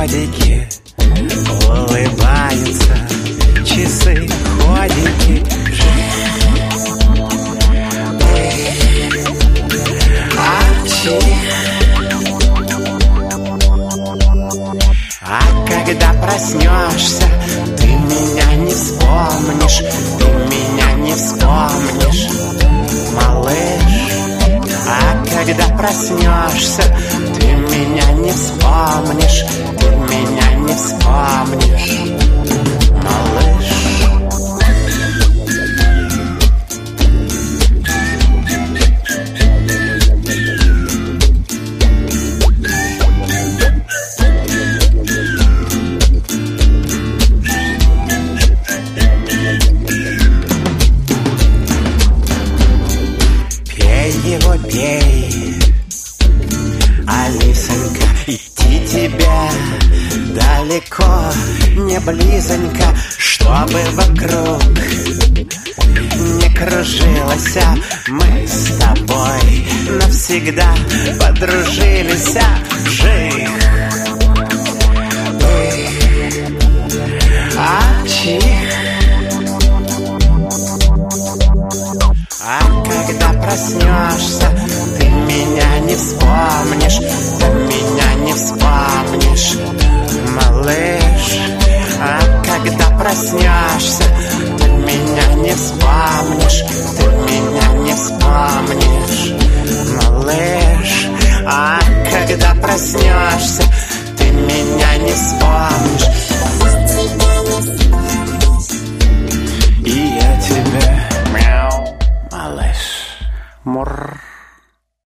годики, улыбаются часы, ходики. А когда проснешься, ты меня не вспомнишь, ты меня не вспомнишь, малыш. А когда проснешься, ты меня не вспомнишь, ты меня не вспомнишь, малыш. Его пей, Алисонька, идти тебе далеко, не близонько, чтобы вокруг не кружилась. Мы с тобой навсегда подружились. Жих, чих. А когда проснешься, ты меня не вспомнишь, ты меня не вспомнишь, малыш. А когда проснешься, ты меня не вспомнишь, ты меня не вспомнишь, малыш. А когда проснешься, ты меня не вспомнишь.